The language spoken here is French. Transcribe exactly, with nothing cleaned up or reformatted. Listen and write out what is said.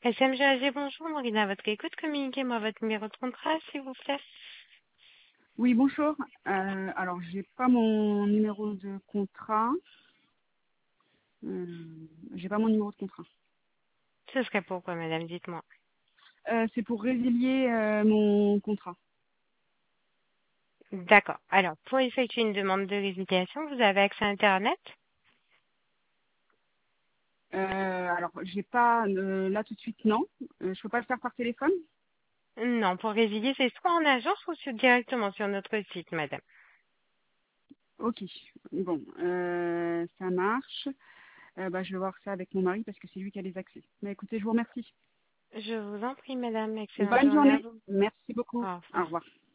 S M G A G, bonjour, Maureen, à votre écoute, communiquez-moi votre numéro de contrat, s'il vous plaît. Oui, bonjour. Euh, alors, j'ai pas mon numéro de contrat. Euh, j'ai pas mon numéro de contrat. Ce serait pourquoi, madame, dites-moi. Euh, c'est pour résilier euh, mon contrat. D'accord. Alors, pour effectuer une demande de résiliation, vous avez accès à Internet? Euh, alors, j'ai pas euh, là tout de suite, non. Euh, je peux pas le faire par téléphone. Non, pour résilier, c'est soit en agence ou sur- directement sur notre site, madame. Ok. Bon, euh, ça marche. Euh, bah, je vais voir ça avec mon mari parce que c'est lui qui a les accès. Mais écoutez, je vous remercie. Je vous en prie, madame. Excellente Bonne journée à journée. vous. Merci beaucoup. Au Au revoir. revoir.